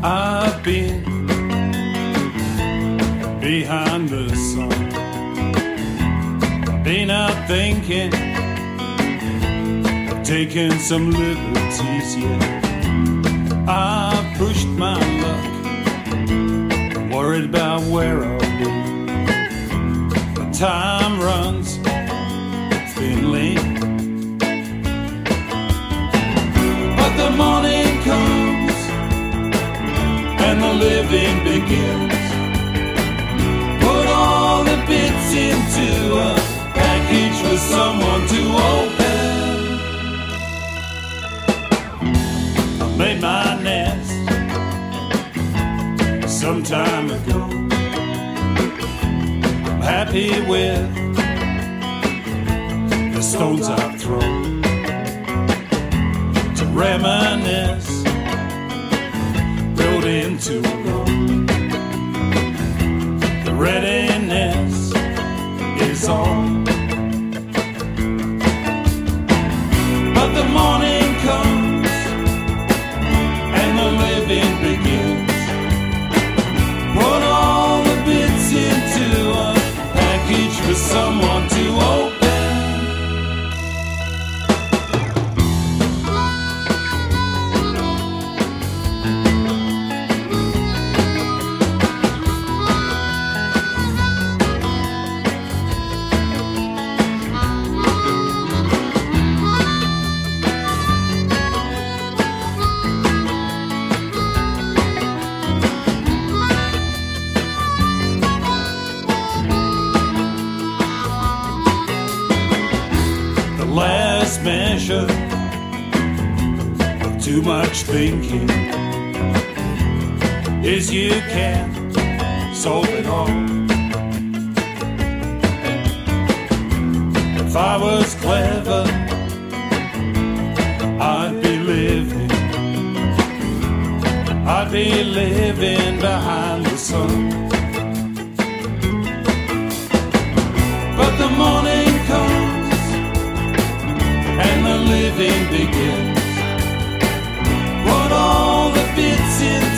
I've been behind the sun, been out thinking, taking some liberties, yeah. I pushed my luck, worried about where I'll be. The time runs thinly, but the morning comes and the living begins. Put all the bits into a package for someone to open. I made my nest some time ago. I'm happy with the stones I've thrown to reminisce, build into a road. The readiness is on, but the morning comes and the living begins. Put all the bits into a package for someone to open. Last measure of too much thinking is you can't solve it all. If I was clever, I'd be living behind the sun. But the morning comes and the living begins. Put all the bits in